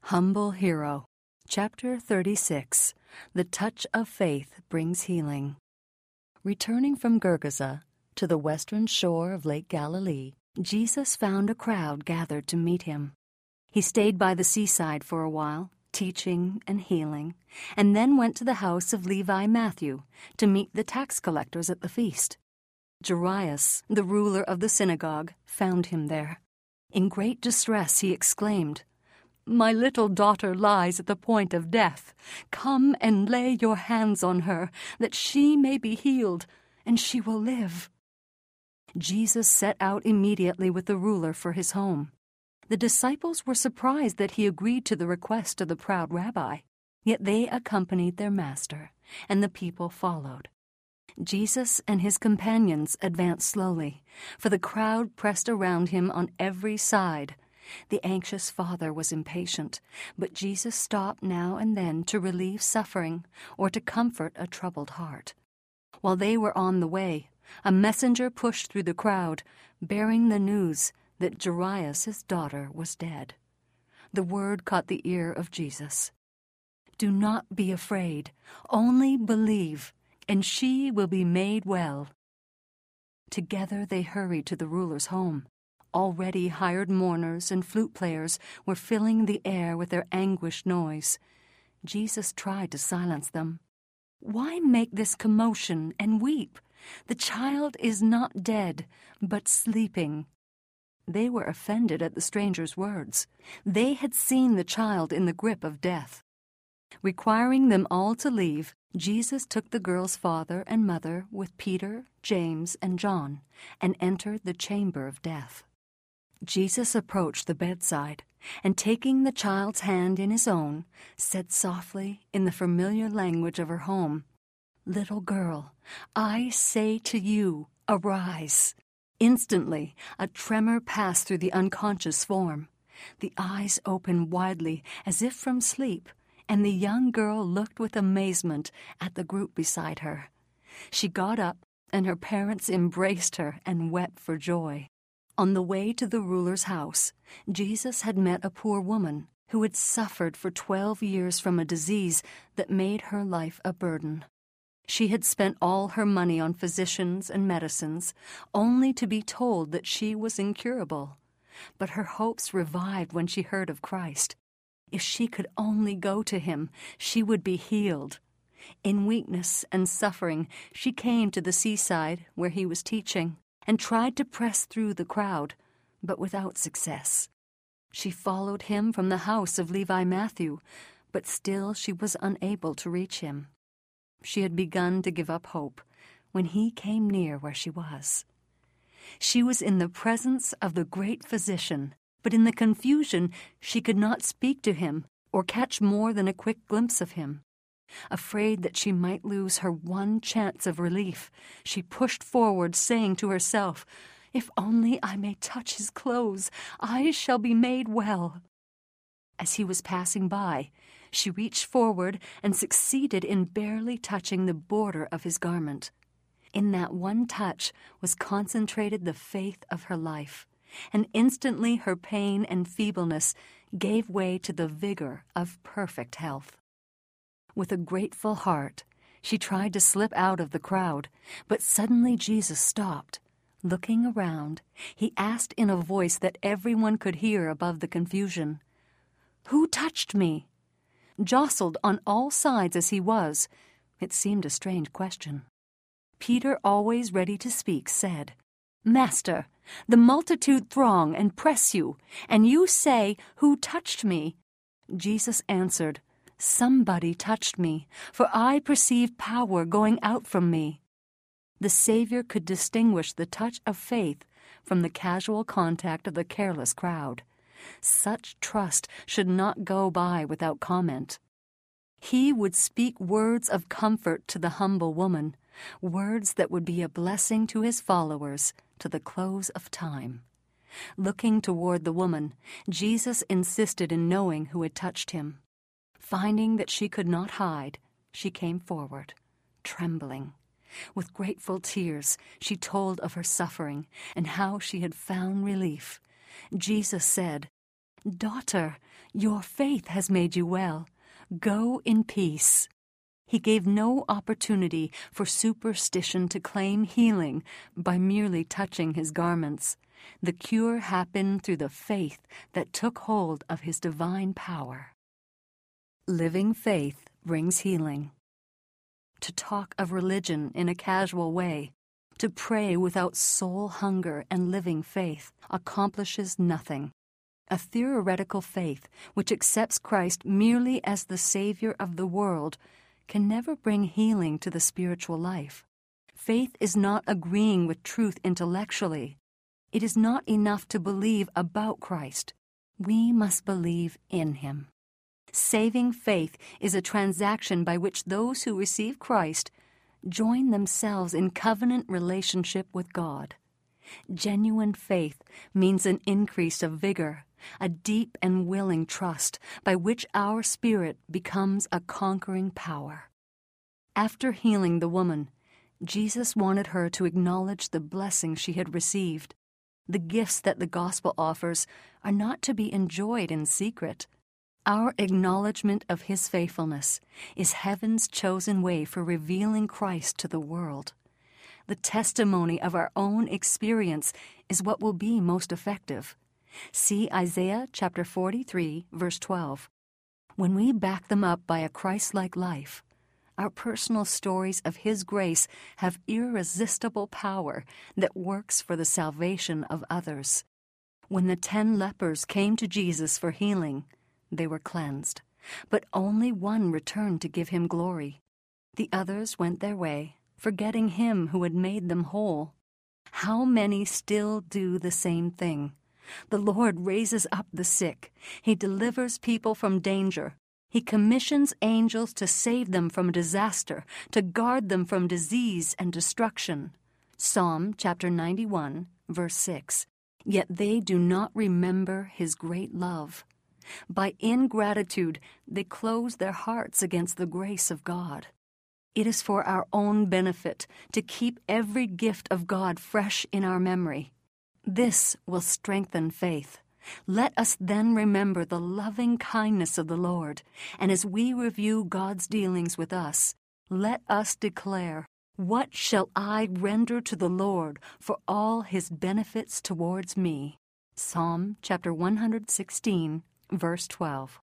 Humble Hero, Chapter 36. The Touch of Faith Brings Healing. Returning from Gergesa to the western shore of Lake Galilee, Jesus found a crowd gathered to meet him. He stayed by the seaside for a while, teaching and healing, and then went to the house of Levi Matthew to meet the tax collectors at the feast. Jairus, the ruler of the synagogue, found him there. In great distress he exclaimed, "My little daughter lies at the point of death. Come and lay your hands on her, that she may be healed, and she will live." Jesus set out immediately with the ruler for his home. The disciples were surprised that he agreed to the request of the proud rabbi, yet they accompanied their master, and the people followed. Jesus and his companions advanced slowly, for the crowd pressed around him on every side. The anxious father was impatient, but Jesus stopped now and then to relieve suffering or to comfort a troubled heart. While they were on the way, a messenger pushed through the crowd, bearing the news that Jairus' daughter was dead. The word caught the ear of Jesus. "Do not be afraid, only believe, and she will be made well." Together they hurried to the ruler's home. Already hired mourners and flute players were filling the air with their anguished noise. Jesus tried to silence them. "Why make this commotion and weep? The child is not dead, but sleeping." They were offended at the stranger's words. They had seen the child in the grip of death. Requiring them all to leave, Jesus took the girl's father and mother with Peter, James, and John, and entered the chamber of death. Jesus approached the bedside, and taking the child's hand in his own, said softly in the familiar language of her home, "Little girl, I say to you, arise." Instantly, a tremor passed through the unconscious form. The eyes opened widely as if from sleep, and the young girl looked with amazement at the group beside her. She got up, and her parents embraced her and wept for joy. On the way to the ruler's house, Jesus had met a poor woman who had suffered for 12 years from a disease that made her life a burden. She had spent all her money on physicians and medicines, only to be told that she was incurable. But her hopes revived when she heard of Christ. If she could only go to him, she would be healed. In weakness and suffering, she came to the seaside where he was teaching, and tried to press through the crowd, but without success. She followed him from the house of Levi Matthew, but still she was unable to reach him. She had begun to give up hope when he came near where she was. She was in the presence of the great physician, but in the confusion she could not speak to him or catch more than a quick glimpse of him. Afraid that she might lose her one chance of relief, she pushed forward, saying to herself, "If only I may touch his clothes, I shall be made well." As he was passing by, she reached forward and succeeded in barely touching the border of his garment. In that one touch was concentrated the faith of her life, and instantly her pain and feebleness gave way to the vigor of perfect health. With a grateful heart, she tried to slip out of the crowd, but suddenly Jesus stopped. Looking around, he asked in a voice that everyone could hear above the confusion, "Who touched me?" Jostled on all sides as he was, it seemed a strange question. Peter, always ready to speak, said, "Master, the multitude throng and press you, and you say, 'Who touched me?'" Jesus answered, "Somebody touched me, for I perceive power going out from me." The Savior could distinguish the touch of faith from the casual contact of the careless crowd. Such trust should not go by without comment. He would speak words of comfort to the humble woman, words that would be a blessing to his followers to the close of time. Looking toward the woman, Jesus insisted in knowing who had touched him. Finding that she could not hide, she came forward, trembling. With grateful tears, she told of her suffering and how she had found relief. Jesus said, "Daughter, Your faith has made you well. Go in peace." He gave no opportunity for superstition to claim healing by merely touching his garments. The cure happened through the faith that took hold of his divine power. Living faith brings healing. To talk of religion in a casual way, to pray without soul hunger and living faith, accomplishes nothing. A theoretical faith which accepts Christ merely as the Savior of the world can never bring healing to the spiritual life. Faith is not agreeing with truth intellectually. It is not enough to believe about Christ. We must believe in him. Saving faith is a transaction by which those who receive Christ join themselves in covenant relationship with God. Genuine faith means an increase of vigor, a deep and willing trust by which our spirit becomes a conquering power. After healing the woman, Jesus wanted her to acknowledge the blessing she had received. The gifts that the gospel offers are not to be enjoyed in secret. Our acknowledgement of his faithfulness is heaven's chosen way for revealing Christ to the world. The testimony of our own experience is what will be most effective. See Isaiah chapter 43, verse 12. When we back them up by a Christ-like life, our personal stories of his grace have irresistible power that works for the salvation of others. When the 10 lepers came to Jesus for healing, they were cleansed, but only one returned to give him glory. The others went their way, forgetting him who had made them whole. How many still do the same thing? The Lord raises up the sick. He delivers people from danger. He commissions angels to save them from disaster, to guard them from disease and destruction. Psalm chapter 91, verse 6. Yet they do not remember his great love. By ingratitude, they close their hearts against the grace of God. It is for our own benefit to keep every gift of God fresh in our memory. This will strengthen faith. Let us then remember the loving kindness of the Lord, and as we review God's dealings with us, let us declare, "What shall I render to the Lord for all his benefits towards me?" Psalm chapter 116, verse 12.